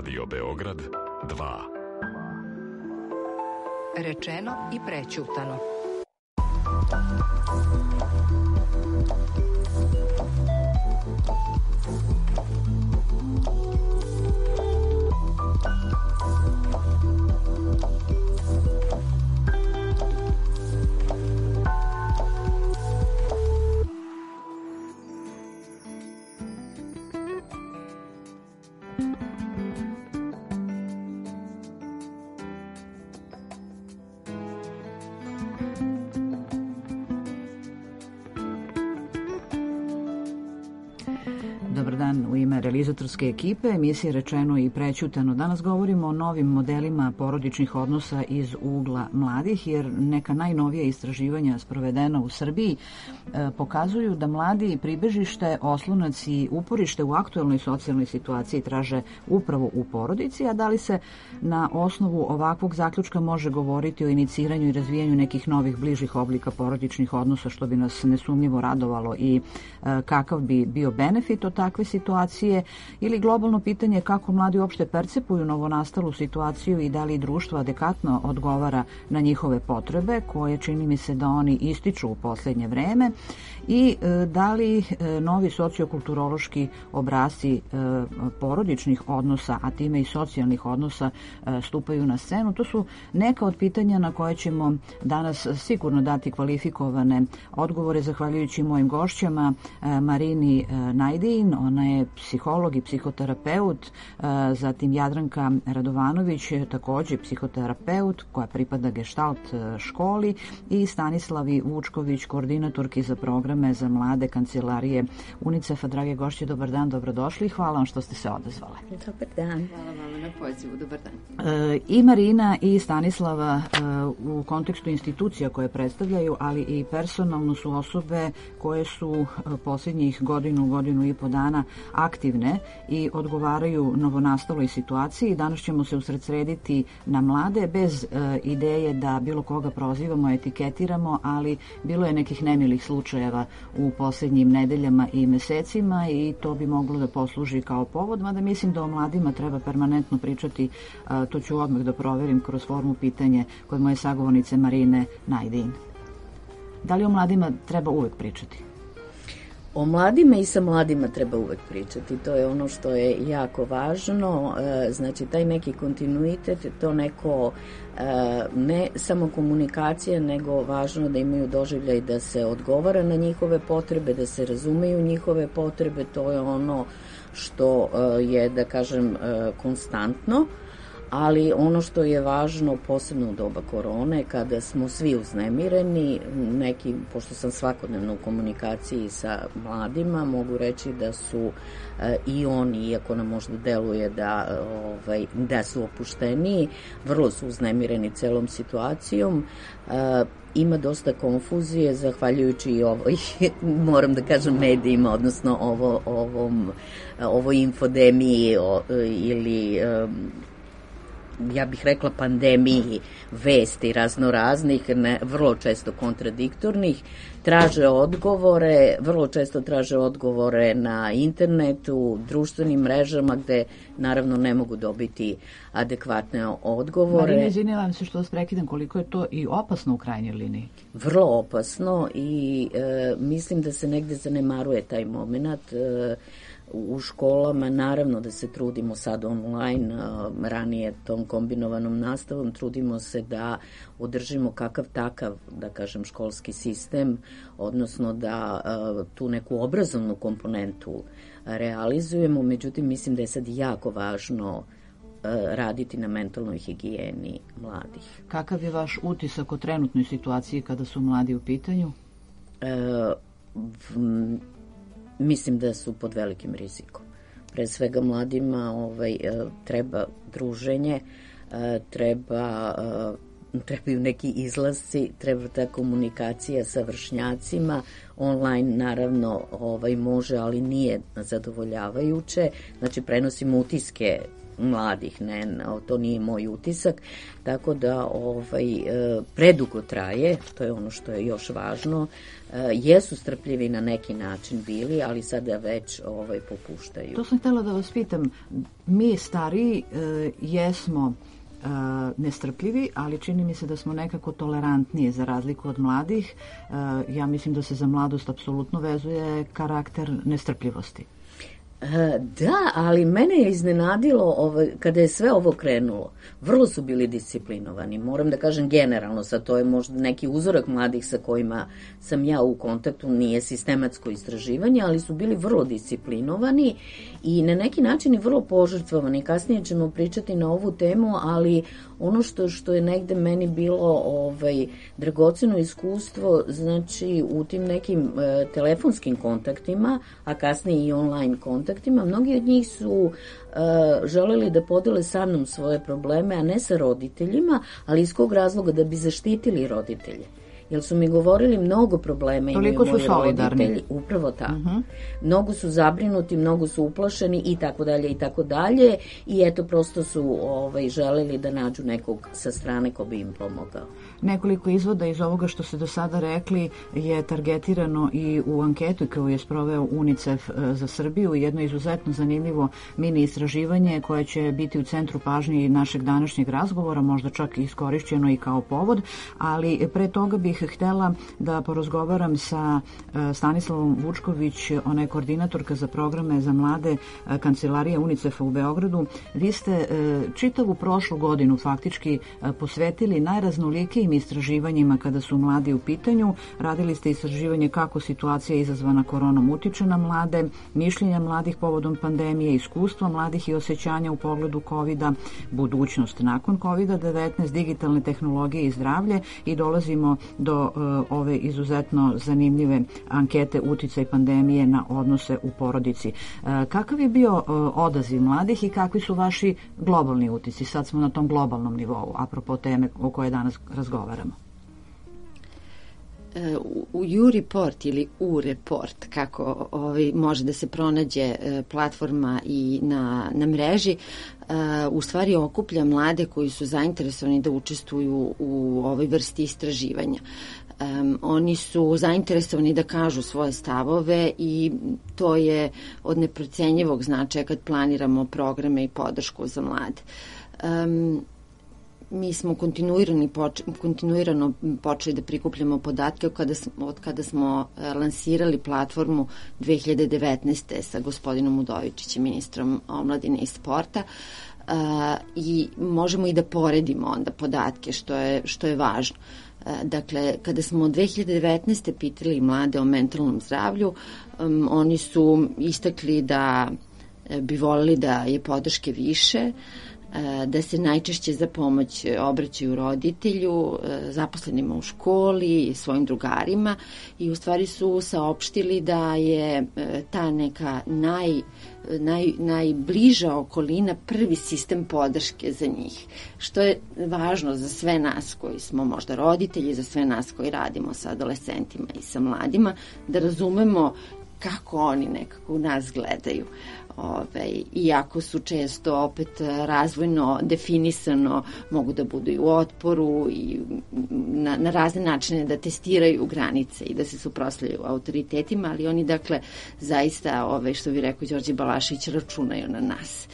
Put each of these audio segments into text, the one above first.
Radio Beograd 2. Rečeno i prećutano. Dobar dan, u ime realizatorske ekipe emisije Rečeno i prećutano. Danas govorimo o novim modelima porodičnih odnosa iz ugla mladih, jer neka najnovija istraživanja sprovedena u Srbiji pokazuju da mladi pribežište, oslonac i uporište u aktuelnoj socijalnoj situaciji traže upravo u porodici, a da li se na osnovu ovakvog zaključka može govoriti o iniciranju i razvijanju nekih novih bližih oblika porodičnih odnosa, što bi nas nesumnjivo radovalo, i kakav bi bio benefit od takve situacije, ili globalno pitanje kako mladi uopšte percepuju novonastalu situaciju i da li društvo adekvatno odgovara na njihove potrebe, koje čini mi se da oni ističu u poslednje vreme, i da li novi sociokulturološki obrasci porodičnih odnosa, a time i socijalnih odnosa, stupaju na scenu. To su neka od pitanja na koje ćemo danas sigurno dati kvalifikovane odgovore, zahvaljujući mojim gošćama Marini Najdin, ona je psiholog i psihoterapeut, zatim Jadranka Radovanović, takođe psihoterapeut koja pripada Gestalt školi, i Stanislavi Vučković, koordinatorki za programe za mlade Kancelarije UNICEF-a. Drage gošće, dobar dan, dobrodošli. Hvala vam što ste se odazvale. Dobar dan. Hvala vam na pozivu, dobar dan. I Marina i Stanislava u kontekstu institucija koje predstavljaju, ali i personalno su osobe koje su posljednjih godinu i po dana aktivne i odgovaraju novonastaloj situaciji. Danas ćemo se usredsrediti na mlade, bez ideje da bilo koga prozivamo, etiketiramo, ali bilo je nekih nemilih slučajeva u posljednjim nedeljama i mesecima i to bi moglo da posluži kao povod, mada mislim da o mladima treba permanentno pričati. To ću odmah da proverim kroz formu pitanje kod moje sagovornice Marine Najdin. Da li o mladima treba uvek pričati? O mladima i sa mladima treba uvek pričati. To je ono što je jako važno. Znači, taj neki kontinuitet, to neko ne samo komunikacija, nego važno da imaju doživljaj da se odgovara na njihove potrebe, da se razumeju njihove potrebe. To je ono što je, da kažem, konstantno. Ali ono što je važno, posebno u doba korone, kada smo svi uznemireni, neki, pošto sam svakodnevno u komunikaciji sa mladima, mogu reći da su i oni, iako nam možda deluje da su opušteniji, vrlo su uznemireni celom situacijom. Ima dosta konfuzije, zahvaljujući i moram da kažem, medijima, odnosno ovoj infodemiji ili ja bih rekla pandemiji vesti raznoraznih, vrlo često kontradiktornih, vrlo često traže odgovore na internetu, društvenim mrežama, gde naravno ne mogu dobiti adekvatne odgovore. Marina, izvinjavam se što vas prekidam, koliko je to i opasno u krajnjoj liniji? Vrlo opasno i mislim da se negde zanemaruje taj moment. U školama naravno da se trudimo sad online, ranije tom kombinovanom nastavom, trudimo se da održimo kakav takav, da kažem, školski sistem, odnosno da tu neku obrazovnu komponentu realizujemo, međutim mislim da je sad jako važno raditi na mentalnoj higijeni mladih. Kakav je vaš utisak o trenutnoj situaciji kada su mladi u pitanju? Mislim da su pod velikim rizikom. Pre svega mladima treba druženje, trebaju neki izlasci, treba ta komunikacija sa vršnjacima. Online naravno može, ali nije zadovoljavajuće. Znači prenosimo utiske mladih, to nije moj utisak, tako da predugo traje, to je ono što je još važno. Jesu strpljivi na neki način bili, ali sada već popuštaju. To sam htjela da vas pitam, mi stariji jesmo nestrpljivi, ali čini mi se da smo nekako tolerantniji za razliku od mladih. Ja mislim da se za mladost apsolutno vezuje karakter nestrpljivosti. Da, ali mene je iznenadilo kada je sve ovo krenulo. Vrlo su bili disciplinovani. Moram da kažem generalno, sad to je možda neki uzorak mladih sa kojima sam ja u kontaktu, nije sistematsko istraživanje, ali su bili vrlo disciplinovani i na neki način i vrlo požrtvovani. Kasnije ćemo pričati na ovu temu, ali ono što je negde meni bilo dragoceno iskustvo, znači u tim nekim telefonskim kontaktima, a kasnije i online kontaktima, mnogi od njih su želeli da podele sa mnom svoje probleme, a ne sa roditeljima, ali iz kog razloga? Da bi zaštitili roditelje. Jer su mi govorili mnogo problema imaju moji roditelji. Upravo tako. Mnogo su zabrinuti, mnogo su uplašeni i tako dalje i tako dalje. I eto, prosto su želeli da nađu nekog sa strane ko bi im pomogao. Nekoliko izvoda iz ovoga što ste do sada rekli je targetirano i u anketu koju je sproveo UNICEF za Srbiju. Jedno izuzetno zanimljivo mini istraživanje koje će biti u centru pažnje našeg današnjeg razgovora, možda čak iskorišćeno i kao povod, ali pre toga bih htjela da porazgovaram sa Stanislavom Vučković, ona je koordinatorka za programe za mlade kancelarije UNICEF-a u Beogradu. Vi ste čitavu prošlu godinu faktički posvetili najraznolikijim istraživanjima kada su mladi u pitanju. Radili ste istraživanje kako situacija izazvana koronom utiče na mlade, mišljenja mladih povodom pandemije, iskustva mladih i osjećanja u pogledu COVID-a, budućnost nakon COVID-19, digitalne tehnologije i zdravlje i dolazimo do ove izuzetno zanimljive ankete uticaj pandemije na odnose u porodici. Kakav je bio odaziv mladih i kakvi su vaši globalni utici? Sad smo na tom globalnom nivou, apropo teme o kojoj danas razgovaramo. U U-Report ili U-Report, kako može da se pronađe platforma i na mreži, u stvari okuplja mlade koji su zainteresovani da učestvuju u ovoj vrsti istraživanja. Oni su zainteresovani da kažu svoje stavove i to je od neprocenjivog značaja kad planiramo programe i podršku za mlade. Mi smo kontinuirano počeli da prikupljamo podatke od kada smo lansirali platformu 2019. sa gospodinom Udovičićem, ministrom omladine i sporta, i možemo i da poredimo onda podatke, što je važno. Dakle, kada smo 2019. pitali mlade o mentalnom zdravlju, oni su istakli da bi volili da je podrške više, da se najčešće za pomoć obraćaju roditelju, zaposlenima u školi, svojim drugarima i u stvari su saopštili da je ta neka najbliža okolina prvi sistem podrške za njih, što je važno za sve nas koji smo možda roditelji, za sve nas koji radimo sa adolescentima i sa mladima, da razumemo kako oni nekako u nas gledaju. Iako su često opet razvojno definisano, mogu da budu i u otporu i na razne načine da testiraju granice i da se suprotstavljaju autoritetima, ali oni dakle zaista, što bi rekao Đorđe Balašević, računaju na nas.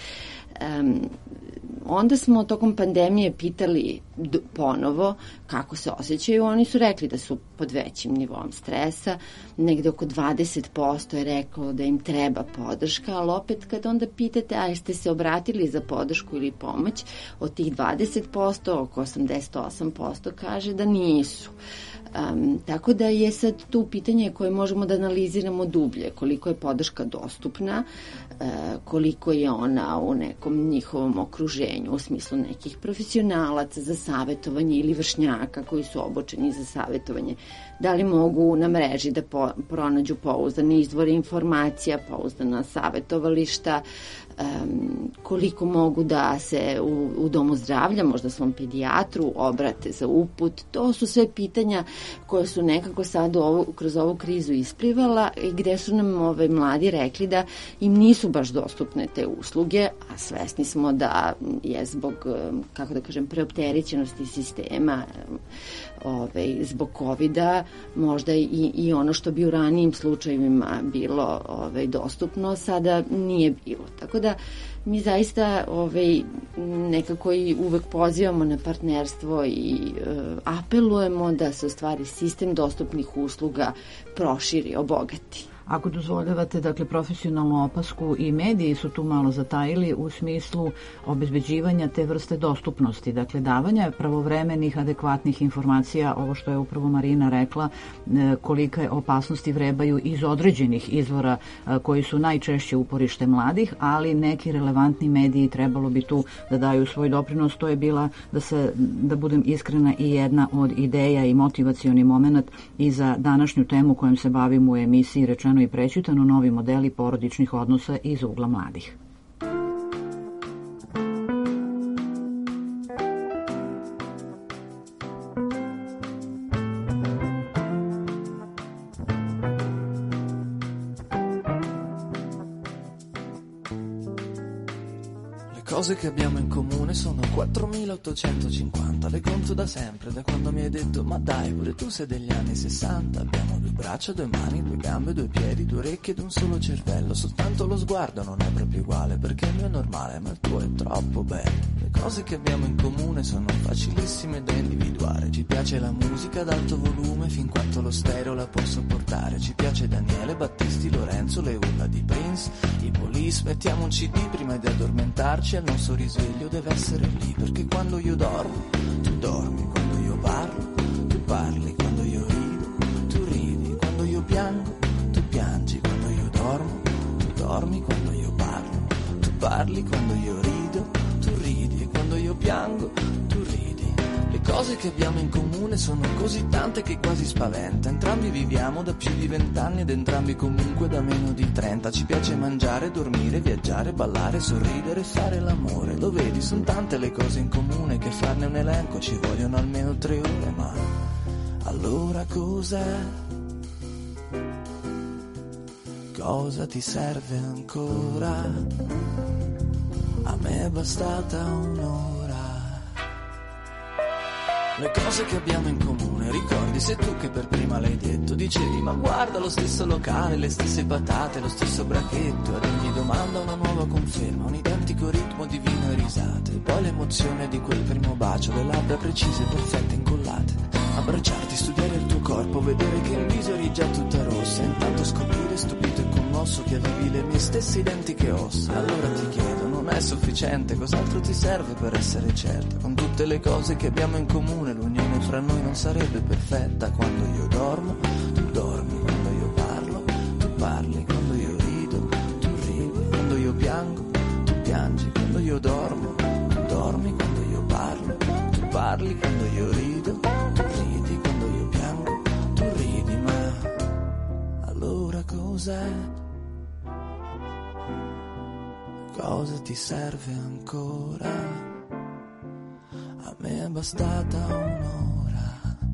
Onda smo tokom pandemije pitali ponovo kako se osjećaju. Oni su rekli da su pod većim nivom stresa, negde oko 20% je rekao da im treba podrška, ali opet kad onda pitate, a jeste se obratili za podršku ili pomoć, od tih 20%, oko 88% kaže da nisu. Tako da je sad tu pitanje koje možemo da analiziramo dublje, koliko je podrška dostupna, koliko je ona u nekom njihovom okruženju, u smislu nekih profesionalaca za savetovanje ili vršnjaka koji su obučeni za savetovanje. Da li mogu na mreži da pronađu pouzdane izvore informacija, pouzdana savetovališta, koliko mogu da se u domu zdravlja, možda svom pedijatru, obrate za uput. To su sve pitanja koje su nekako sad kroz ovu krizu isplivala i gde su nam mladi rekli da im nisu baš dostupne te usluge, a svesni smo da je zbog, kako da kažem, preopterećenosti sistema, zbog COVID-a, možda i ono što bi u ranijim slučajevima bilo dostupno, sada nije bilo. Tako da mi zaista nekako i uvek pozivamo na partnerstvo i apelujemo da se u stvari sistem dostupnih usluga proširi, obogati. Ako dozvoljavate, dakle, profesionalnu opasku i mediji su tu malo zatajili u smislu obezbeđivanja te vrste dostupnosti, dakle, davanja pravovremenih, adekvatnih informacija, ovo što je upravo Marina rekla, kolike opasnosti vrebaju iz određenih izvora koji su najčešće uporište mladih, ali neki relevantni mediji trebalo bi tu da daju svoj doprinos. To je bila, da budem iskrena, i jedna od ideja i motivacioni moment i za današnju temu kojom se bavimo u emisiji Rečeno i prećutano, novi modeli porodičnih odnosa iz ugla mladih. Cose che abbiamo in comune sono 4.850, le conto da sempre, da quando mi hai detto ma dai, pure tu sei degli anni 60. Abbiamo 2 braccia, 2 mani, 2 gambe, 2 piedi, 2 orecchie ed un solo cervello. Soltanto lo sguardo non è proprio uguale, perché il mio è normale ma il tuo è troppo bello. Le cose che abbiamo in comune sono facilissime da individuare. Ci piace la musica ad alto volume fin quanto lo stereo la può sopportare. Ci piace Daniele, Battisti, Lorenzo, le urla di Prince, i Police. Mettiamo un CD prima di addormentarci, il nostro risveglio deve essere lì, perché quando io dormo, tu dormi, quando io parlo, tu parli, quando io rido, tu ridi, quando io piango, tu piangi, quando io dormo, tu dormi, quando io parlo, tu parli, quando io rido, tu ridi, e quando io piango, tu ridi. Le cose che abbiamo in comune sono così tante che quasi spaventa. Entrambi viviamo da più di 20 anni ed entrambi comunque da meno di 30. Ci piace mangiare, dormire, viaggiare, ballare, sorridere e fare l'amore. Lo vedi, sono tante le cose in comune che farne un elenco ci vogliono almeno 3 ore. Ma allora cos'è? Cosa ti serve ancora? A me è bastata un'ora. Le cose che abbiamo in comune, ricordi, sei tu che per prima l'hai detto. Dicevi ma guarda lo stesso locale, le stesse patate, lo stesso bracchetto. Ad ogni domanda una nuova conferma, un identico ritmo di vino e risate. E poi l'emozione di quel primo bacio, le labbra precise, perfette, incollate. Abbracciarti, studiare il tuo corpo, vedere che in viso eri già tutta rossa. E intanto scoprire, stupito e commosso, che avevi le mie stesse identiche ossa. Allora ti chiedo, non è sufficiente, cos'altro ti serve per essere certa? Con tutte le cose che abbiamo in comune, l'unione fra noi non sarebbe perfetta. Quando io dormo, tu dormi, quando io parlo, tu parli, quando io rido, tu ridi, quando io piango, tu piangi, quando io dormo, tu dormi, quando io parlo, tu parli, quando io rido, tu ridi, quando io piango, tu ridi. Ma allora cos'è? Cosa ti serve ancora? A me è bastata un'ora.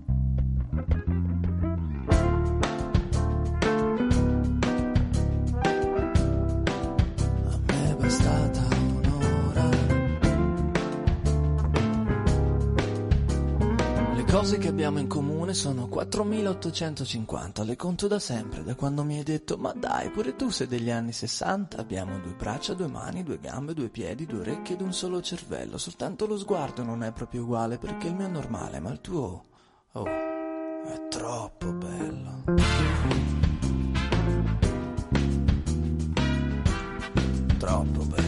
A me è bastata un'ora. Le cose che abbiamo in comune sono 4.850, le conto da sempre, da quando mi hai detto ma dai, pure tu sei degli anni 60. Abbiamo 2 braccia, 2 mani, 2 gambe, 2 piedi, 2 orecchie ed un solo cervello. Soltanto lo sguardo non è proprio uguale, perché il mio è normale ma il tuo, oh, è troppo bello. Troppo bello.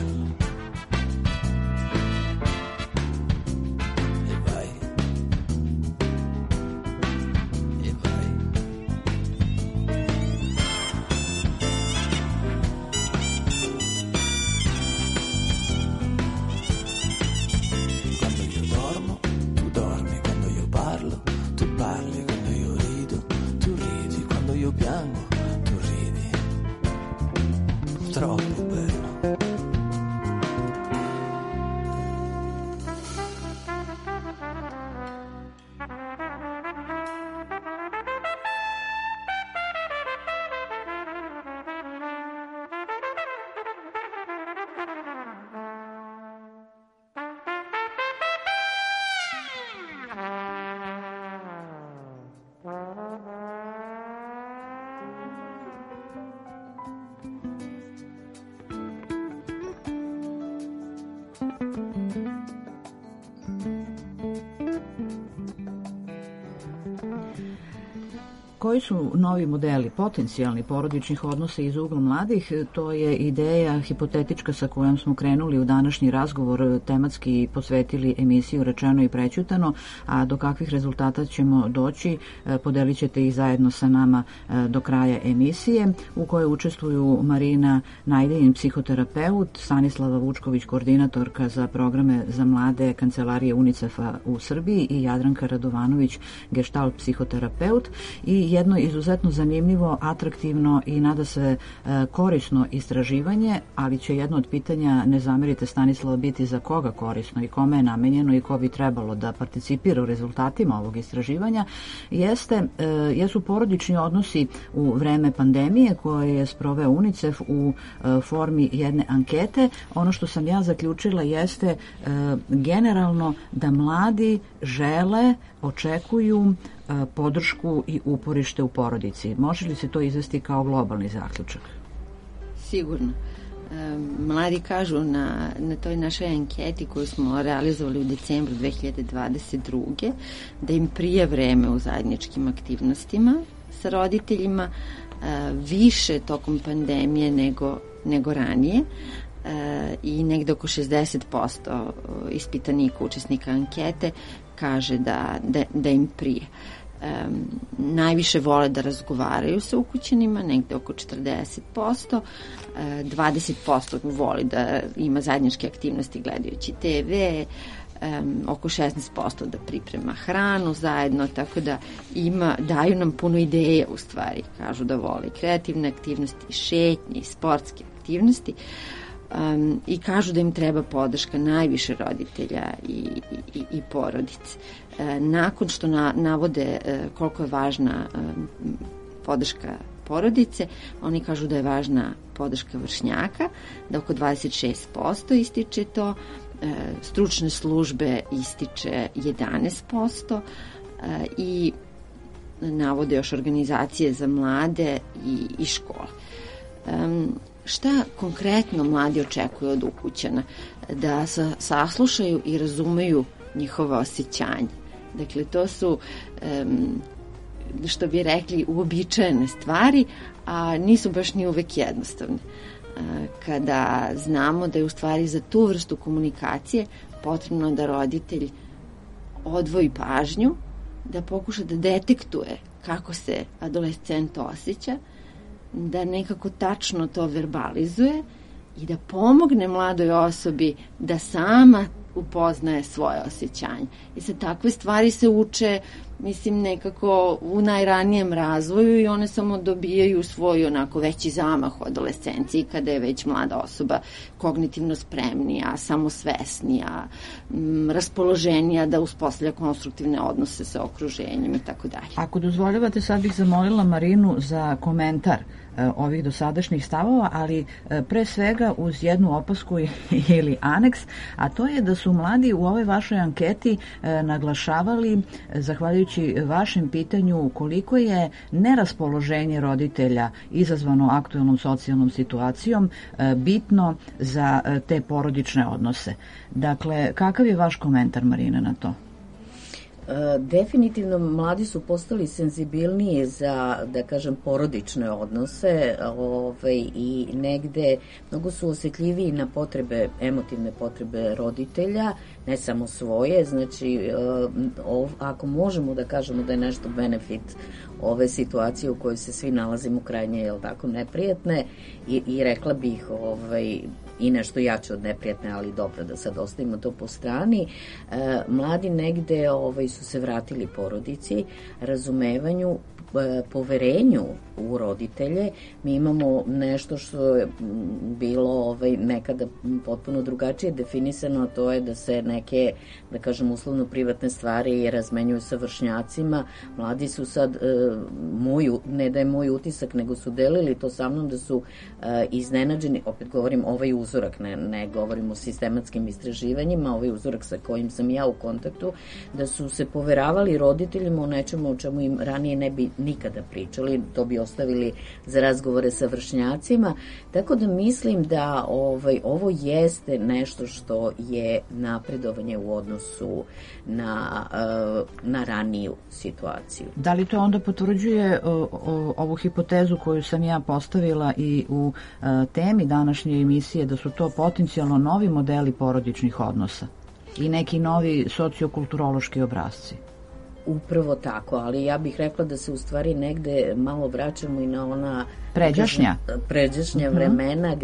Koji su novi modeli potencijalni porodičnih odnosa iz ugla mladih? To je ideja hipotetička sa kojom smo krenuli u današnji razgovor, tematski posvetili emisiju Rečeno i prećutano, a do kakvih rezultata ćemo doći podelit ćete ih zajedno sa nama do kraja emisije, u kojoj učestvuju Marina Najdejin, psihoterapeut, Stanislava Vučković, koordinatorka za programe za mlade Kancelarije UNICEF-a u Srbiji i Jadranka Radovanović, gestalt psihoterapeut, i jedno izuzetno zanimljivo, atraktivno i nada se korisno istraživanje, ali će jedno od pitanja, ne zamerite Stanislava, biti za koga korisno i kome je namenjeno i ko bi trebalo da participira u rezultatima ovog istraživanja, jesu porodični odnosi u vreme pandemije koje je sproveo UNICEF u formi jedne ankete. Ono što sam ja zaključila jeste generalno da mladi žele, očekuju podršku i uporište u porodici. Može li se to izvesti kao globalni zaključak? Sigurno. Mladi kažu na toj našoj anketi koju smo realizovali u decembru 2022. da im prije vreme u zajedničkim aktivnostima sa roditeljima, više tokom pandemije nego ranije, i negde oko 60% ispitanika, učesnika ankete kaže da im prije. Najviše vole da razgovaraju sa ukućanima, negde oko 40%, 20% voli da ima zajedničke aktivnosti gledajući TV, oko 16% da priprema hranu zajedno, tako da daju nam puno ideje u stvari. Kažu da vole kreativne aktivnosti, šetnje, sportske aktivnosti, i kažu da im treba podrška najviše roditelja i porodice. Nakon što navode koliko je važna podrška porodice, oni kažu da je važna podrška vršnjaka, da oko 26% ističe to, stručne službe ističe 11% i navode još organizacije za mlade i škole. Šta konkretno mladi očekuju od ukućana? Da saslušaju i razumeju njihova osjećanja. Dakle, to su, što bi rekli, uobičajene stvari, a nisu baš ni uvek jednostavne. Kada znamo da je u stvari za tu vrstu komunikacije potrebno da roditelj odvoji pažnju, da pokuša da detektuje kako se adolescent osjeća, da nekako tačno to verbalizuje i da pomogne mladoj osobi da sama upoznaje svoje osjećanje. I sad takve stvari se uče, mislim, nekako u najranijem razvoju i one samo dobijaju svoj onako veći zamah u adolescenciji kada je već mlada osoba kognitivno spremnija, samosvesnija, raspoloženija da uspostavlja konstruktivne odnose sa okruženjem i tako dalje. Ako dozvoljavate, sad bih zamolila Marinu za komentar ovih dosadašnjih stavova, ali pre svega uz jednu opasku ili aneks, a to je da su mladi u ovoj vašoj anketi naglašavali, zahvaljujući vašem pitanju, koliko je neraspoloženje roditelja izazvano aktuelnom socijalnom situacijom bitno za te porodične odnose. Dakle, kakav je vaš komentar, Marina, na to? Definitivno mladi su postali senzibilniji za, da kažem, porodične odnose, i negde mnogo su osjetljiviji na potrebe, emotivne potrebe roditelja, ne samo svoje. Znači, ako možemo da kažemo da je nešto benefit ove situacije u kojoj se svi nalazimo krajnje, jel tako, neprijatne, i rekla bih i nešto jače od neprijatne, ali dobro da sad ostavimo to po strani. Mladi negde su se vratili porodici, razumevanju, poverenju u roditelje. Mi imamo nešto što je bilo nekada potpuno drugačije definisano, a to je da se neke, da kažem, uslovno privatne stvari razmenjuju sa vršnjacima. Mladi su sad, ne da je moj utisak, nego su delili to sa mnom, da su iznenađeni, opet govorim, uzorak, ne govorim o sistematskim istraživanjima, ovaj uzorak sa kojim sam ja u kontaktu, da su se poveravali roditeljima o nečemu o čemu im ranije ne bi nikada pričali, to bi ostavili za razgovore sa vršnjacima, tako da mislim da ovo jeste nešto što je napredovanje u odnosu na raniju situaciju. Da li to onda potvrđuje ovu hipotezu koju sam ja postavila i u temi današnje emisije, da su to potencijalno novi modeli porodičnih odnosa i neki novi sociokulturološki obrasci? Upravo tako, ali ja bih rekla da se u stvari negde malo vraćamo i na ona pređašnja vremena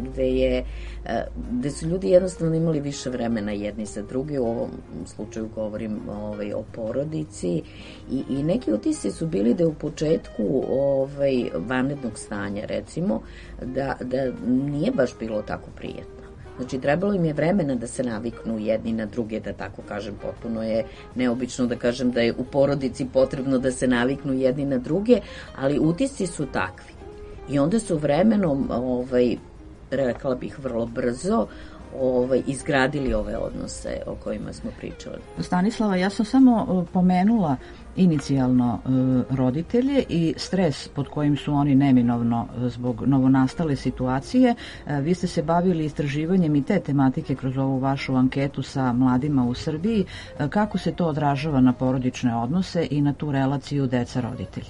gde su ljudi jednostavno imali više vremena jedni sa drugi, u ovom slučaju govorim o porodici i neki utisci su bili da u početku vanrednog stanja recimo da nije baš bilo tako prijetno. Znači, trebalo im je vremena da se naviknu jedni na druge, da tako kažem, potpuno je neobično da kažem da je u porodici potrebno da se naviknu jedni na druge, ali utisci su takvi. I onda su vremenom, rekla bih vrlo brzo, izgradili ove odnose o kojima smo pričali. Stanislava, ja sam samo pomenula inicijalno roditelje i stres pod kojim su oni neminovno zbog novonastale situacije. Vi ste se bavili istraživanjem i te tematike kroz ovu vašu anketu sa mladima u Srbiji. Kako se to odražava na porodične odnose i na tu relaciju deca-roditelji?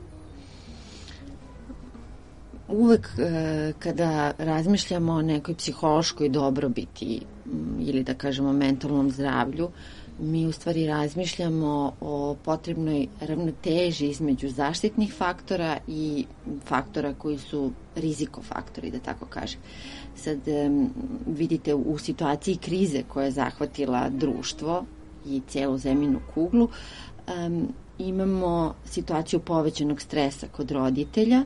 Uvek kada razmišljamo o nekoj psihološkoj dobrobiti ili da kažemo mentalnom zdravlju, mi u stvari razmišljamo o potrebnoj ravnoteži između zaštitnih faktora i faktora koji su rizikofaktori, da tako kažem. Sad vidite u situaciji krize koja je zahvatila društvo i celu zemljinu kuglu, imamo situaciju povećanog stresa kod roditelja,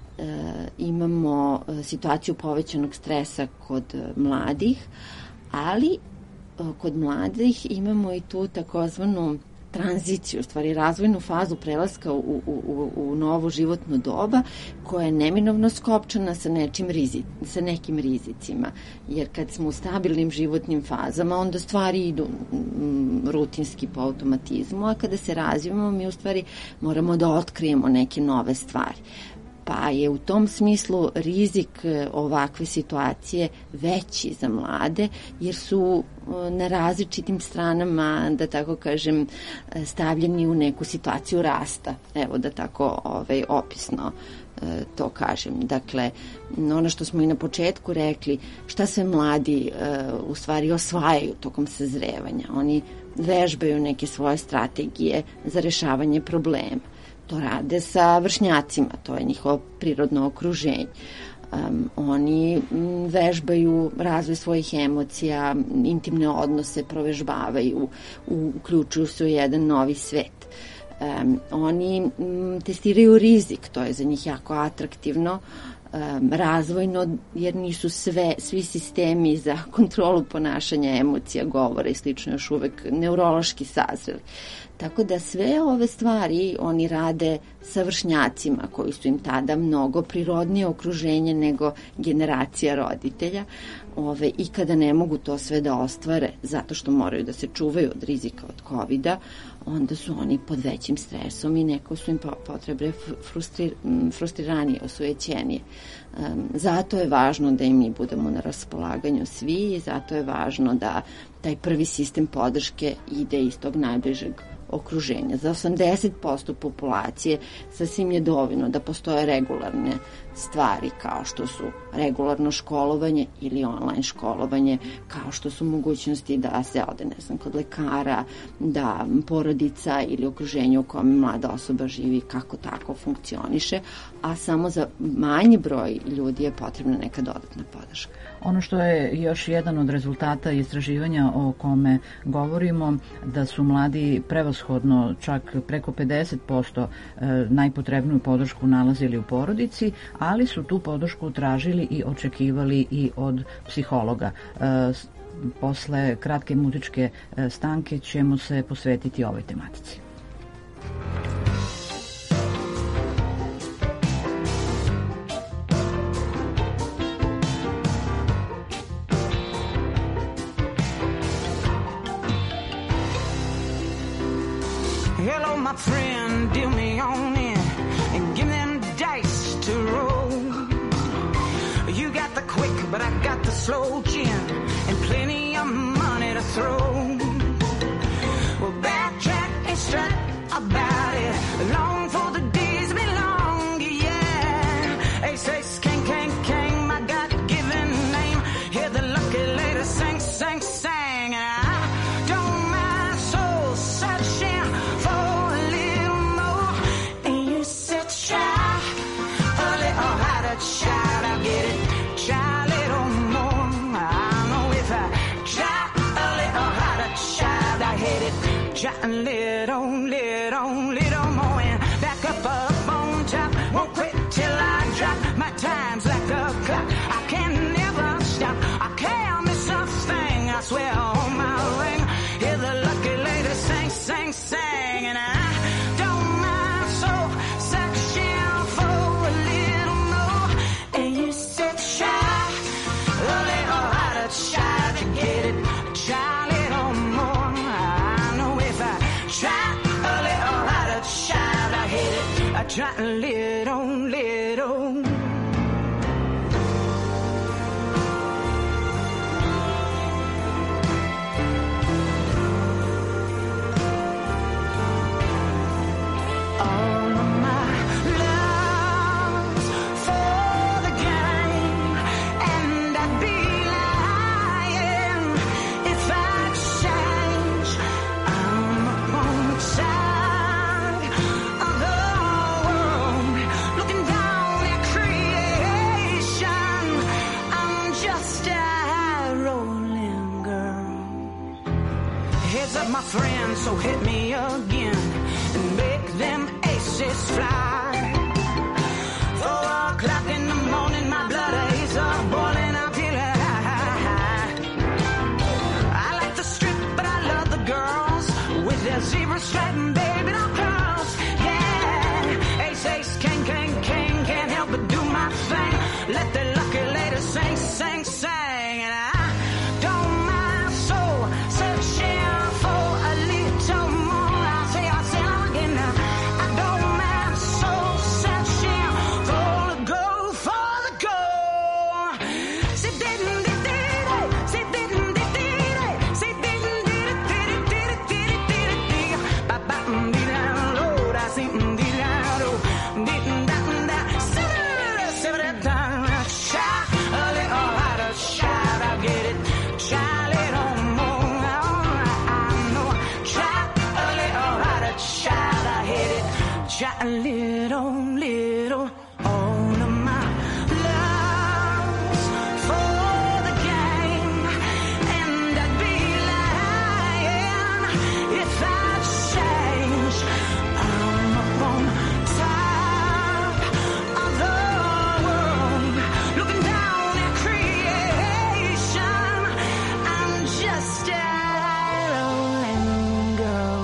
imamo situaciju povećanog stresa kod mladih, ali kod mladih imamo i tu takozvanu tranziciju, u stvari razvojnu fazu prelaska u novo životno doba koja je neminovno skopčana sa nekim rizicima. Jer kad smo u stabilnim životnim fazama, onda stvari idu rutinski po automatizmu, a kada se razvijamo, mi u stvari moramo da otkrijemo neke nove stvari. Pa je u tom smislu rizik ovakve situacije veći za mlade, jer su na različitim stranama, da tako kažem, stavljeni u neku situaciju rasta. Evo da tako opisno to kažem. Dakle, ono što smo i na početku rekli, šta sve mladi u stvari osvajaju tokom sazrevanja. Oni vežbaju neke svoje strategije za rešavanje problema. To rade sa vršnjacima, to je njihovo prirodno okruženje. Oni vežbaju razvoj svojih emocija, intimne odnose provežbavaju, uključuju se u jedan novi svet. Oni testiraju rizik, to je za njih jako atraktivno, razvojno, jer nisu svi sistemi za kontrolu ponašanja, emocija, govora i slično još uvek neurološki sazreli. Tako da sve ove stvari oni rade sa vršnjacima koji su im tada mnogo prirodnije okruženje nego generacija roditelja, i kada ne mogu to sve da ostvare zato što moraju da se čuvaju od rizika od COVID-a, onda su oni pod većim stresom i neko su im potrebe frustriranije, osujećenije. Zato je važno da im mi budemo na raspolaganju svi i zato je važno da taj prvi sistem podrške ide iz tog najbližeg okruženja. Za 80% populacije sasvim je dovoljno da postoje regularne stvari kao što su regularno školovanje ili online školovanje, kao što su mogućnosti da se ode, kod lekara, da porodica ili okruženje u kome mlada osoba živi kako tako funkcioniše, a samo za manji broj ljudi je potrebna neka dodatna podrška. Ono što je još jedan od rezultata istraživanja o kome govorimo, da su mladi prevashodno čak preko 50% najpotrebniju podršku nalazili u porodici, ali su tu podršku tražili i očekivali i od psihologa. Posle kratke muzičke stanke ćemo se posvetiti ovoj tematici. So my friend, deal me on in and give them dice to roll. You got the quick, but I got the slow gin and plenty of money to throw. Well, backtrack and strut about it. Long for the days be long, yeah. Ace, ace, king, king, king, my God-given name. Hear the lucky lady sing, sing, sing. And I don't mind soul searching for a little more. And you said try a little harder, child, I'll get it. Try a little more. I know if I try a little harder, child, I hit it. Try a little more and back up on top. Won't quit till I drop. My time's like a clock. I can never stop. I can't miss a thing. I swear on my ring. Hear the lucky lady sing, sing, sing. And I don't mind so searching for a little more. And you said try a little harder, try to get it. Try a little more. I know if I try a little harder, child, I hit it. I try a little. All of my love's for the game, and I'd be lying if I change. I'm up on the side of the world, looking down at creation. I'm just a high-rolling girl. Heads up, my friend, so hit me again and make them aces fly. 4 o'clock in the morning, my blood is up boiling, I feel it high. I like the strip, but I love the girls with their zebra stripe and baby doll curls. Yeah, ace, ace, king, king, king, can't help but do my thing. Let the lucky lady sing, sing, sing. And I don't mind so searching for a little more. I say again now. I don't mind so searching for the gold, for the gold. Say didn't did it, say didn't did it, say didn't did it. Ba ba dee da low, I say dee da low, dee da da. Say da. Try a little harder, child, I'll get it. Try a little more, I know. Try a little harder, child, I hit it. Try a little. All of my love's for the game, and I'd be lying if I change. I'm up on top of the world, looking down at creation. I'm just a rolling girl.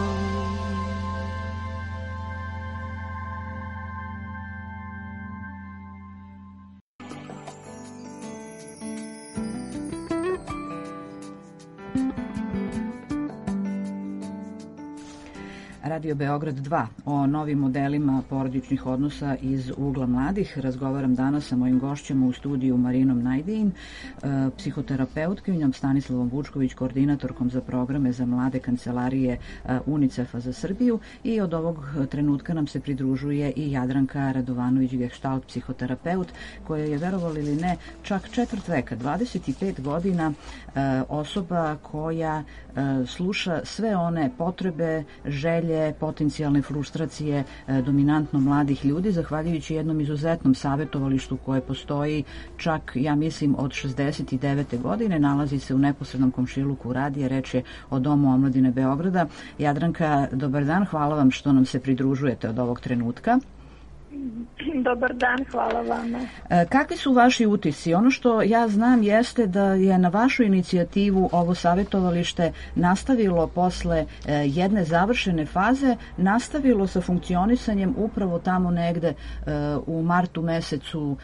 Radio Beograd 2 o novim modelima porodičnih odnosa iz ugla mladih. Razgovaram danas sa mojim gošćama u studiju Marinom Najdijin, psihoterapeutkinjom, Stanislavom Vučković, koordinatorkom za programe za mlade kancelarije UNICEF-a za Srbiju, i od ovog trenutka nam se pridružuje i Jadranka Radovanović, geštalt psihoterapeut, koja je, verovali ili ne, čak četvrt veka, 25 godina, osoba koja sluša sve one potrebe, želje, potencijalne frustracije dominantno mladih ljudi, zahvaljujući jednom izuzetnom savjetovalištu koje postoji čak, ja mislim, od 69. godine, nalazi se u neposrednom komšiluku radija, reč je o Domu omladine Beograda. Jadranka, dobar dan, hvala vam što nam se pridružujete od ovog trenutka. Dobar dan, hvala vama. Kakvi su vaši utisci? Ono što ja znam jeste da je na vašu inicijativu ovo savjetovalište nastavilo posle jedne završene faze, nastavilo sa funkcionisanjem upravo tamo negde u martu mesecu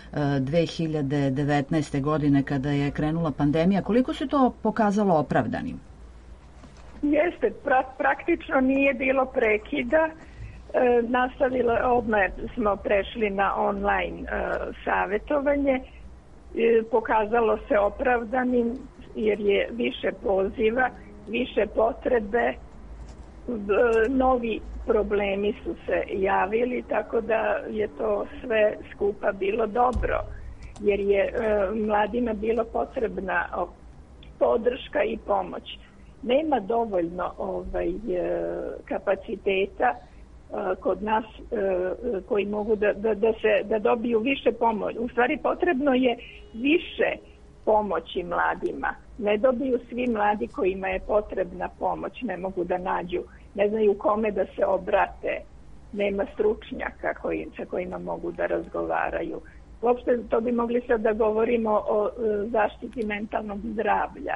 2019. godine kada je krenula pandemija. Koliko se to pokazalo opravdanim? Jeste, praktično nije bilo prekida. nastavilo, odmah smo prešli na online savjetovanje. Pokazalo se opravdanim jer je više poziva, više potrebe, novi problemi su se javili, tako da je to sve skupa bilo dobro, jer je mladima bilo potrebna podrška i pomoć. Nema dovoljno kapaciteta kod nas koji mogu da dobiju više pomoći. U stvari potrebno je više pomoći mladima. Ne dobiju svi mladi kojima je potrebna pomoć, ne mogu da nađu, ne znaju kome da se obrate, nema stručnjaka sa kojima mogu da razgovaraju. Uopšte to bi mogli sad da govorimo o zaštiti mentalnog zdravlja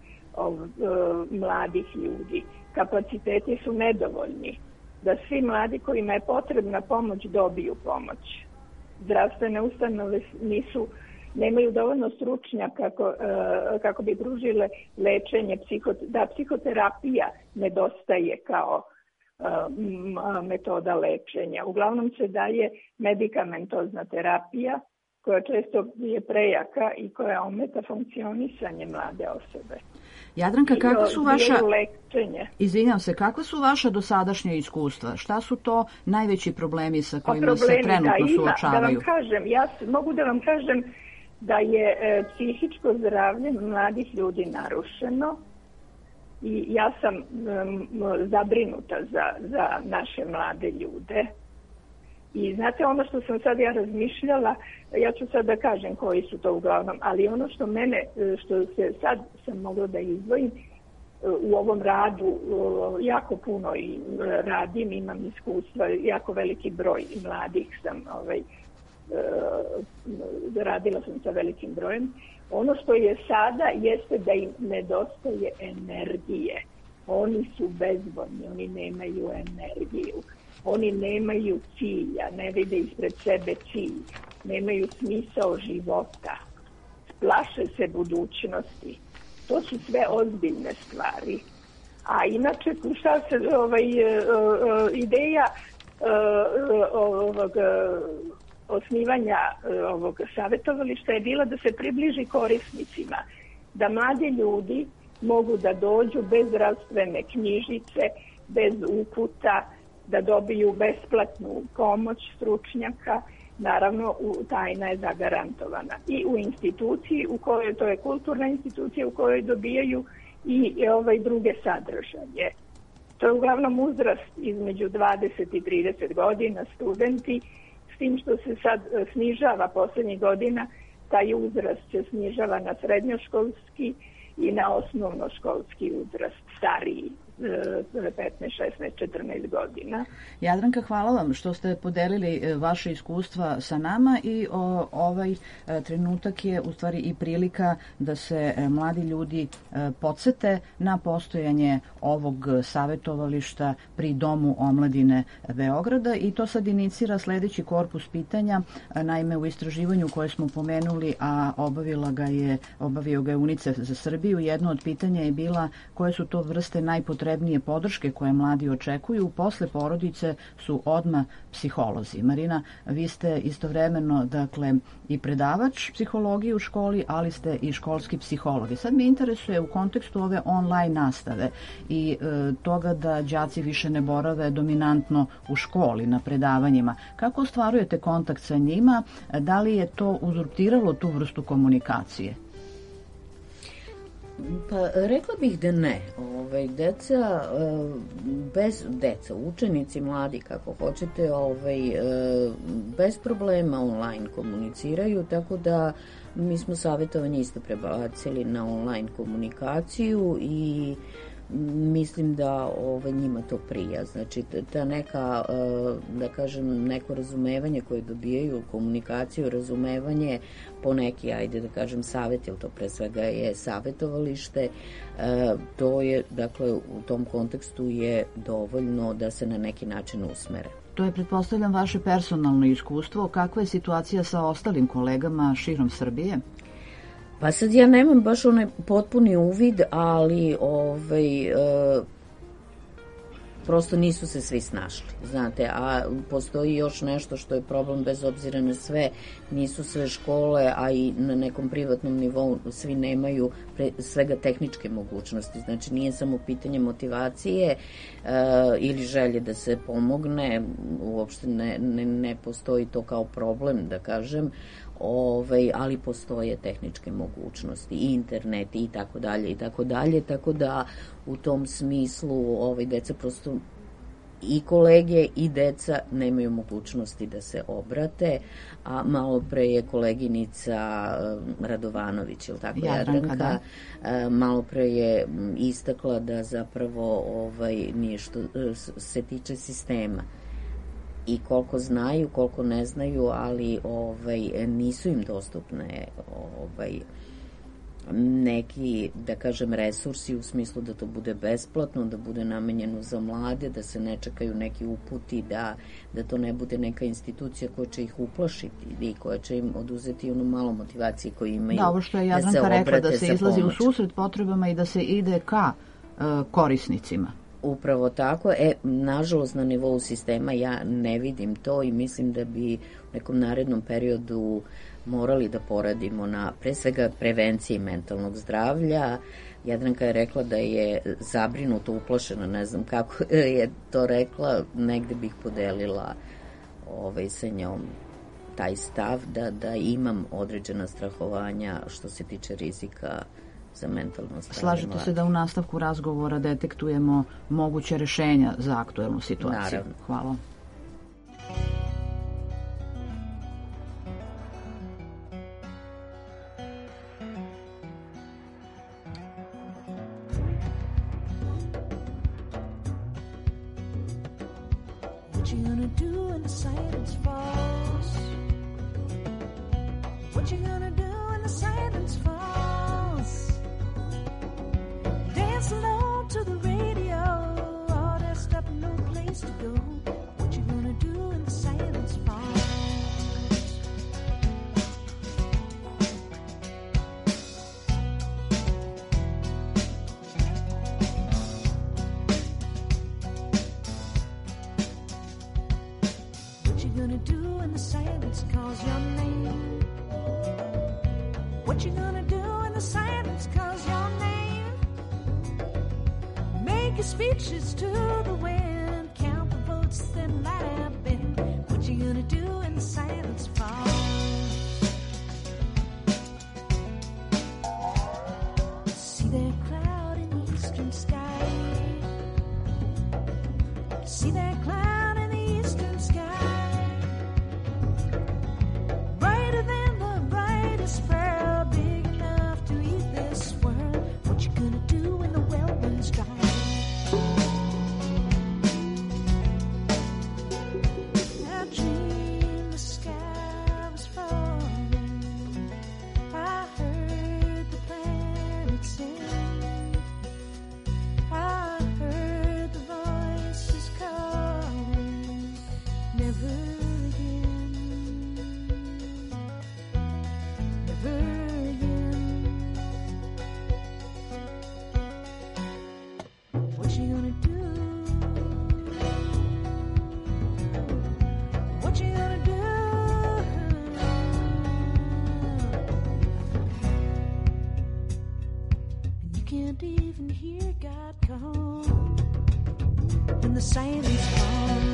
mladih ljudi. Kapaciteti su nedovoljni da svi mladi kojima je potrebna pomoć dobiju pomoć. Zdravstvene ustanove nemaju dovoljno stručnjaka kako bi pružile lečenje, da psihoterapija nedostaje kao metoda lečenja. Uglavnom se daje medikamentozna terapija koja često je prejaka i koja ometa funkcionisanje mlade osobe. Jadranka, kakva su vaša dosadašnja iskustva? Šta su to najveći problemi sa kojima se trenutno suočavaju? Mogu da vam kažem da je psihičko zdravlje mladih ljudi narušeno i ja sam zabrinuta za naše mlade ljude. I znate, ono što sam sad ja razmišljala, ja ću sad da kažem koji su to uglavnom, ali ono što se sad sam mogla da izdvojim u ovom radu, jako puno i radim, imam iskustva, jako veliki broj mladih sam, radila sam sa velikim brojem. Ono što je sada jeste da im nedostaje energije. Oni su bezvoljni, oni nemaju energiju. Oni nemaju cilja, ne vide ispred sebe cilj, nemaju smisao života, plaše se budućnosti. To su sve ozbiljne stvari. A inače, šta se ideja osnivanja ovog savjetovališta je bila da se približi korisnicima, da mladi ljudi mogu da dođu bez zdravstvene knjižice, bez uputa, da dobiju besplatnu pomoć stručnjaka, naravno tajna je zagarantovana. I u instituciji, to je kulturna institucija u kojoj dobijaju i druge sadržaje. To je uglavnom uzrast između 20 i 30 godina, studenti, s tim što se sad snižava poslednjih godina, taj uzrast se snižava na srednjoškolski i na osnovnoškolski uzrast, stariji. 15, 16, 14 godina. Jadranka, hvala vam što ste podelili vaše iskustva sa nama i ovaj trenutak je u stvari i prilika da se mladi ljudi podsete na postojanje ovog savjetovališta pri Domu omladine Beograda i to sad inicira sledeći korpus pitanja. Naime, u istraživanju koje smo pomenuli, a obavio ga je UNICEF za Srbiju, jedno od pitanja je bila koje su to vrste najpotrebnije podrške koje mladi očekuju. Posle porodice su odmah psiholozi. Marina, vi ste istovremeno i predavač psihologije u školi, ali ste i školski psiholog. I sad me interesuje u kontekstu ove online nastave i toga da đaci više ne borave dominantno u školi na predavanjima. Kako ostvarujete kontakt sa njima? Da li je to uzurpiralo tu vrstu komunikacije? Pa rekla bih da ne. Deca, učenici, mladi, kako hoćete, bez problema online komuniciraju, tako da mi smo savjetovanje isto prebacili na online komunikaciju i mislim da njima to prija. Znači, ta neka, da kažem, neko razumevanje koje dobijaju, komunikaciju, razumevanje, poneki, ajde da kažem, savjet, jer to pre svega je savjetovalište, to je, dakle, u tom kontekstu je dovoljno da se na neki način usmere. To je, pretpostavljam, vaše personalno iskustvo. Kakva je situacija sa ostalim kolegama širom Srbije? Pa sad ja nemam baš onaj potpuni uvid, ali prosto nisu se svi snašli, znate, a postoji još nešto što je problem bez obzira na sve, nisu sve škole, a i na nekom privatnom nivou svi nemaju svega tehničke mogućnosti, znači nije samo pitanje motivacije ili želje da se pomogne, uopšte ne postoji to kao problem, da kažem, ali postoje tehničke mogućnosti i internet i tako dalje, tako da u tom smislu deca prosto i kolege i deca nemaju mogućnosti da se obrate, a malo pre je koleginica Radovanović, ili tako, Jadranka, malo pre je istakla da zapravo nije što se tiče sistema. I koliko znaju, koliko ne znaju, ali nisu im dostupne neki, da kažem, resursi u smislu da to bude besplatno, da bude namenjeno za mlade, da se ne čekaju neki uputi, da to ne bude neka institucija koja će ih uplašiti i koja će im oduzeti ono malo motivacije koje imaju. Da, ovo što je Jadranka rekla, da se izlazi u susret potrebama i da se ide ka korisnicima. Upravo tako. Nažalost, na nivou sistema ja ne vidim to i mislim da bi u nekom narednom periodu morali da poradimo na, pre svega, prevenciji mentalnog zdravlja. Jadranka je rekla da je zabrinuto, uplašena, ne znam kako je to rekla, negde bih podelila sa njom taj stav, da imam određena strahovanja što se tiče rizika za mentalno zdravlje. Slažete se da u nastavku razgovora detektujemo moguće rešenja za aktuelnu situaciju? Naravno. Hvala. What you gonna do when the silence falls? What you gonna do when the silence falls? Dance alone to the radio, all dressed up, no place to go. What you gonna do when the silence falls? What you gonna do when the silence calls your name? What you gonna do when the silence calls your name? Make your speeches to the wind, count the votes that might have been. What you gonna do when the silence falls? See that cloud in the eastern sky. See that cloud in the eastern sky. Brighter than the brightest sparrow, big enough to eat this world. What you gonna do when the well runs dry? I dreamed the sky was falling. I heard the planets sing. I heard the voices calling. Never again. Never again. What you gonna do? What you gonna do? And you can't even hear God call when the silence falls.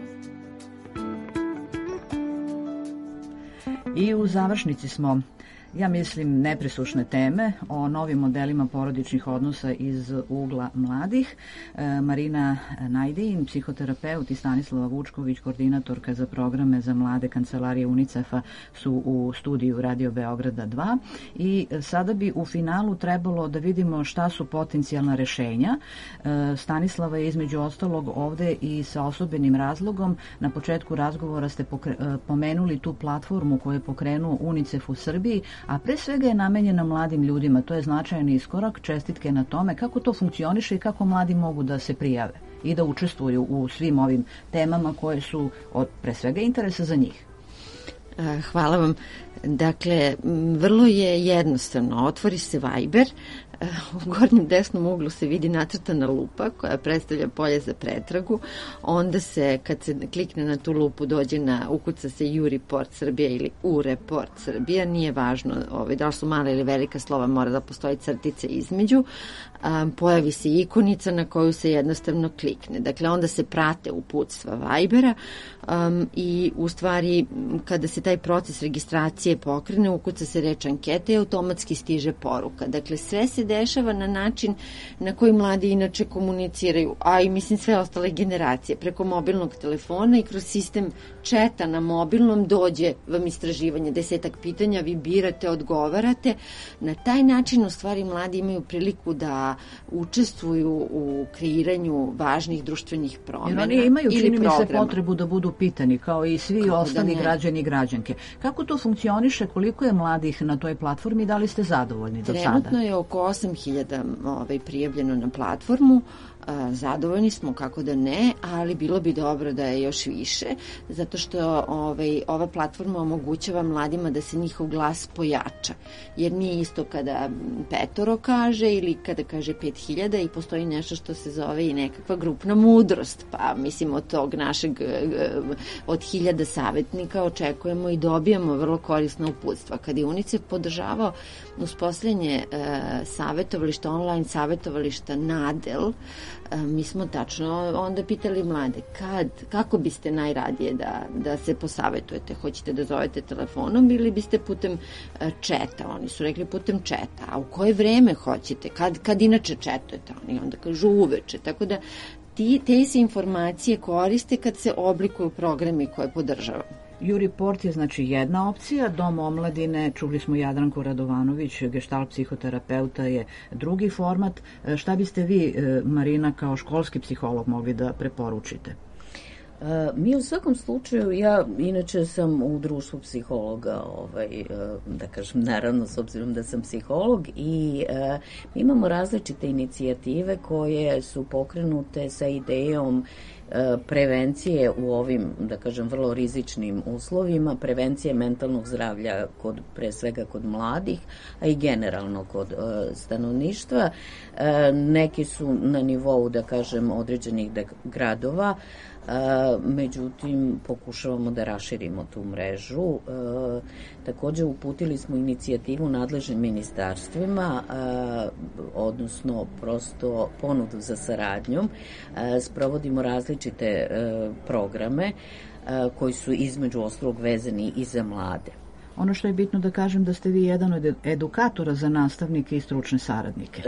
I u završnici smo ja mislim, nepresušne teme o novim modelima porodičnih odnosa iz ugla mladih. Marina Najdin, psihoterapeut, i Stanislava Vučković, koordinatorka za programe za mlade Kancelarije UNICEF-a, su u studiju Radio Beograda 2 i sada bi u finalu trebalo da vidimo šta su potencijalna rešenja. Stanislava je između ostalog ovde i sa osobenim razlogom. Na početku razgovora ste pomenuli tu platformu koju je pokrenuo UNICEF u Srbiji, a pre svega je namenjena mladim ljudima. To je značajan iskorak, čestitke na tome. Kako to funkcioniše i kako mladi mogu da se prijave i da učestvuju u svim ovim temama koje su od pre svega interesa za njih? Hvala vam. Dakle, vrlo je jednostavno. Otvori se Viber, u gornjem desnom uglu se vidi nacrtana lupa koja predstavlja polje za pretragu. Onda se, kad se klikne na tu lupu, ukuca se U-Report Srbija ili U-Report Srbija. Nije važno da li su mala ili velika slova, mora da postoji crtice između. Pojavi se ikonica na koju se jednostavno klikne. Dakle, onda se prate uputstva Vibera i u stvari kada se taj proces registracije pokrene, ukuca se reč anketa i automatski stiže poruka. Dakle, sve se dešava na način na koji mladi inače komuniciraju, a i mislim sve ostale generacije, preko mobilnog telefona i kroz sistem četa na mobilnom dođe vam istraživanje, 10 pitanja, vi birate, odgovarate. Na taj način u stvari mladi imaju priliku da učestvuju u kreiranju važnih društvenih promena. Jer oni imaju, čini mi se, potrebu da budu pitani, kao i svi ostali građani i građanke. Kako to funkcioniše, koliko je mladih na toj platformi, da li ste zadovoljni do sada? Trenutno je oko 8.000 prijavljeno na platformu. Zadovoljni smo, kako da ne, ali bilo bi dobro da je još više, zato što ova platforma omogućava mladima da se njihov glas pojača. Jer mi isto kada 5 kaže ili kada kaže 5.000 i postoji nešto što se zove i nekakva grupna mudrost, pa mislim od tog našeg od 1.000 savjetnika očekujemo i dobijamo vrlo korisna uputstva. Kad je UNICEF podržavao uspostavljanje savjetovališta, online savjetovališta NADEL, mi smo tačno onda pitali mlade kako biste najradije da se posavetujete, hoćete da zovete telefonom ili biste putem četa. Oni su rekli putem četa. A u koje vreme hoćete, kad inače četujete? Oni onda kažu uveče. Tako da te se informacije koriste kad se oblikuju programi koje podržavamo. U-Report je znači jedna opcija, Dom omladine, čuli smo Jadranku Radovanović, gestalt psihoterapeuta, je drugi format. Šta biste vi, Marina, kao školski psiholog mogli da preporučite? Mi u svakom slučaju, ja inače sam u društvu psihologa, da kažem, naravno s obzirom da sam psiholog, i mi imamo različite inicijative koje su pokrenute sa idejom prevencije u ovim, da kažem, vrlo rizičnim uslovima, prevencije mentalnog zdravlja pre svega kod mladih, a i generalno kod stanovništva. Neki su na nivou, da kažem, određenih gradova, međutim pokušavamo da raširimo tu mrežu. Takođe uputili smo inicijativu nadležnim ministarstvima, odnosno prosto ponudu za saradnjom. Sprovodimo različite programe koji su između ostalog vezani i za mlade. Ono što je bitno da kažem da ste vi jedan od edukatora za nastavnike i stručne saradnike.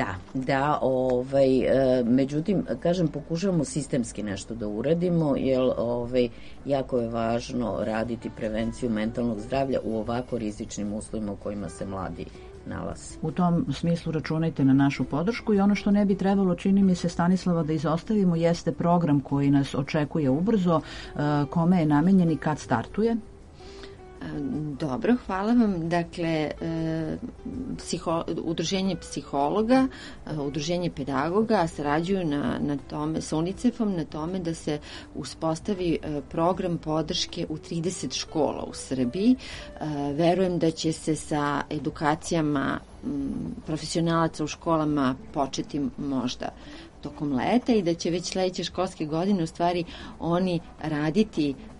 Međutim, kažem, pokušavamo sistemski nešto da uradimo, jer jako je važno raditi prevenciju mentalnog zdravlja u ovako rizičnim uslovima u kojima se mladi nalaze. U tom smislu računajte na našu podršku i ono što ne bi trebalo, čini mi se, Stanislava, da izostavimo jeste program koji nas očekuje ubrzo, kome je namenjen i kad startuje. Dobro, hvala vam. Dakle, udruženje psihologa, udruženje pedagoga sarađuju na tome, sa UNICEF-om, na tome da se uspostavi program podrške u 30 škola u Srbiji. Verujem da će se sa edukacijama profesionalaca u školama početi možda tokom leta i da će već sledeće školske godine u stvari oni raditi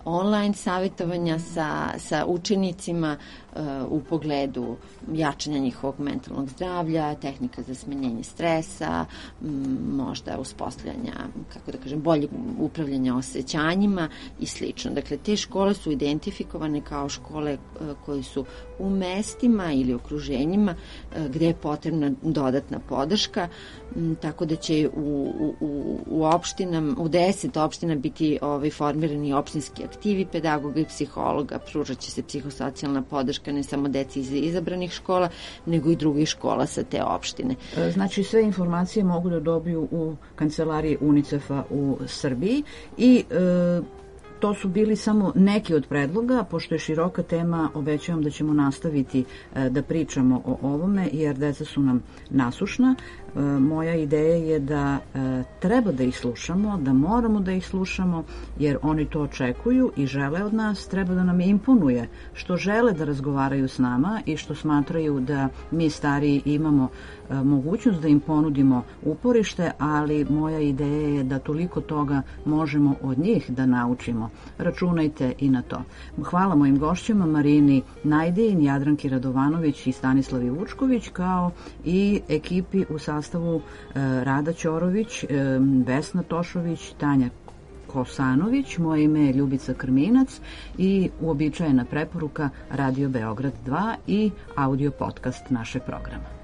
online savjetovanja sa učenicima u pogledu jačanja njihovog mentalnog zdravlja, tehnika za smanjenje stresa, možda uspostavljanja, boljeg upravljanja osjećanjima i slično. Dakle, te škole su identifikovane kao škole koje su u mestima ili okruženjima gde je potrebna dodatna podrška, tako da će u 10 opština biti formirani opštinski aktivi pedagoga i psihologa, pružat će se psihosocijalna podrška ne samo deci iz izabranih škola, nego i drugih škola sa te opštine. Znači, sve informacije mogu da dobiju u kancelariji UNICEF-a u Srbiji i to su bili samo neki od predloga, pošto je široka tema, obećavam da ćemo nastaviti da pričamo o ovome, jer deca su nam nasušna. Moja ideja je da treba da ih slušamo, da moramo da ih slušamo, jer oni to očekuju i žele od nas. Treba da nam imponuje što žele da razgovaraju s nama i što smatraju da mi stariji imamo mogućnost da im ponudimo uporište, ali moja ideja je da toliko toga možemo od njih da naučimo. Računajte i na to. Hvala mojim gošćama Marini Najdin, Jadranki Radovanović i Stanislavi Vučković, kao i ekipi u sastavu Rada Ćorović, Vesna Tošović, Tanja Kosanović. Moje ime je Ljubica Krminac i uobičajena preporuka Radio Beograd 2 i audio podcast našeg programa.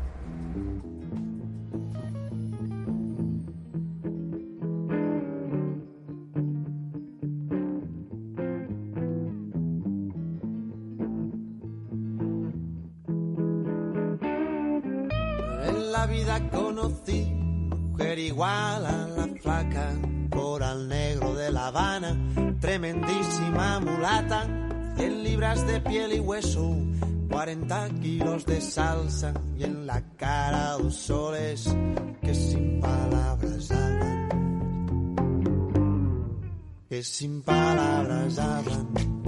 La vida conocí mujer igual a la flaca, coral negro de La Habana, tremendísima mulata, 100 libras de piel y hueso, 40 kilos de salsa y en la cara 2 soles que sin palabras hablan, que sin palabras hablan.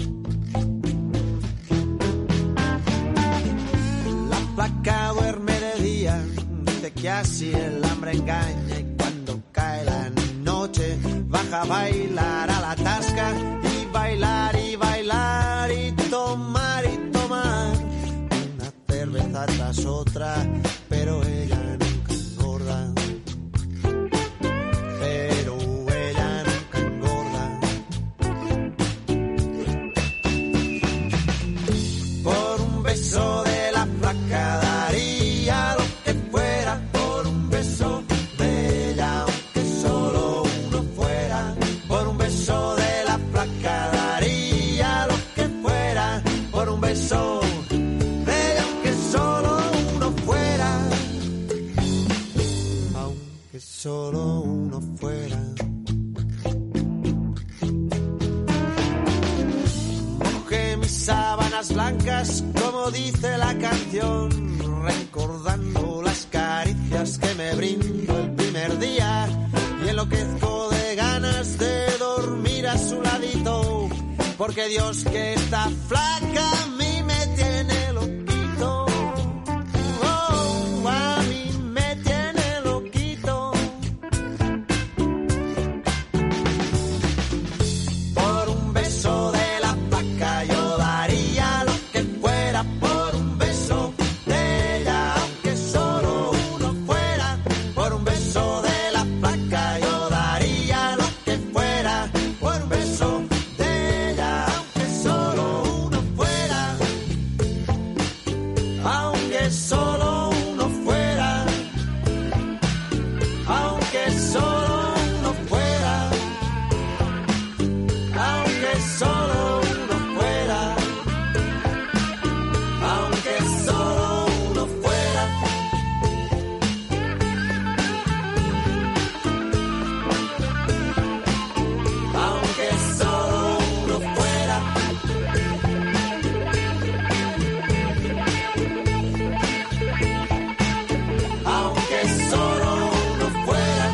La flaca duerme de día, que así el hambre engaña, y cuando cae la noche baja a bailar a la tasca y bailar y bailar y tomar una cerveza tras otra, pero ella nunca engorda, pero ella nunca engorda. Por un beso de la flaca daría lo que fuera, por un beso de ella, aunque solo uno fuera. Por un beso de la flaca daría lo que fuera, por un beso de ella, aunque solo uno fuera, aunque solo uno fuera. Mojé mis sábanas blancas, como dice la canción, recordando las caricias que me brindó el primer día, y enloquezco de ganas de dormir a su ladito, porque Dios que está flaca a mí me tiene loquito, oh, a mí me tiene loquito. Por un beso de la flaca yo daría lo que fuera, por un beso de ella, aunque solo uno fuera. Por un beso de la flaca yo daría lo que fuera, por un beso de ella, aunque solo uno fuera, aunque solo uno fuera, aunque solo uno fuera, aunque solo uno fuera, aunque solo uno fuera. Aunque solo uno fuera, aunque solo uno fuera,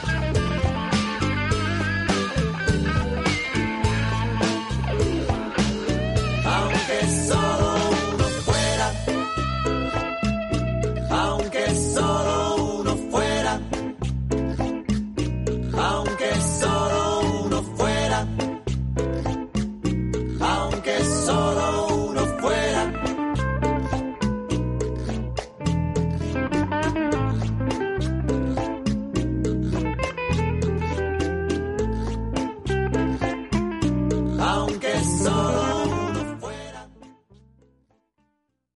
aunque solo uno fuera, aunque solo uno fuera, aunque solo uno fuera, eso